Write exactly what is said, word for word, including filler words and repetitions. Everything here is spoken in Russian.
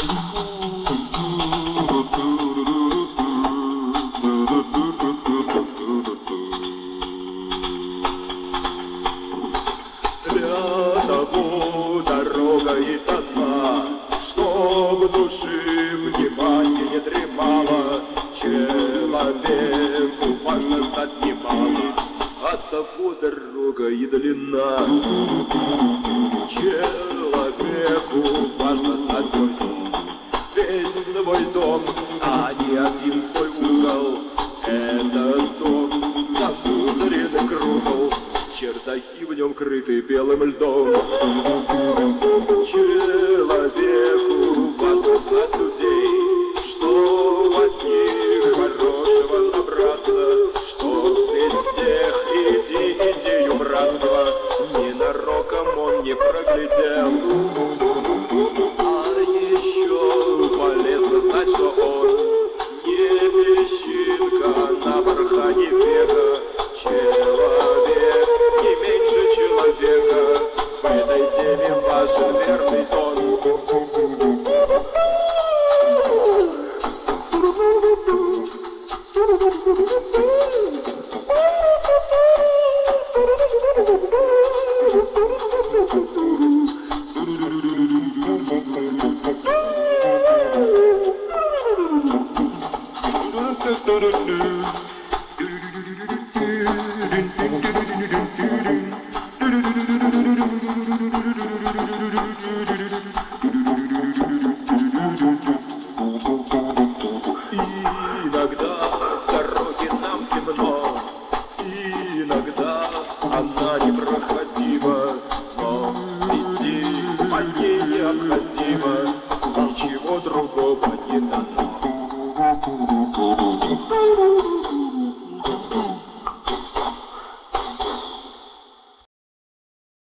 Рядову дорога и одна, чтоб души внимание не дремало. Человеку важно знать немало, оттого дорога и длинна. Человеку важно знать свой дом, весь свой дом, а не один свой угол. Этот дом замусорен кругом, чердаки в нем крыты белым льдом. Человеку важно знать людей, что от них хорошего набраться, что вслед всех иди, идею братства ненароком он не проглядел. А еще полезно знать, что он не песчинка на бархане века. Человек не меньше человека, в этой теме важен верный тон. Иногда в дороге нам темно, иногда она непроходима, но идти по ней необходимо, ничего другого не дано.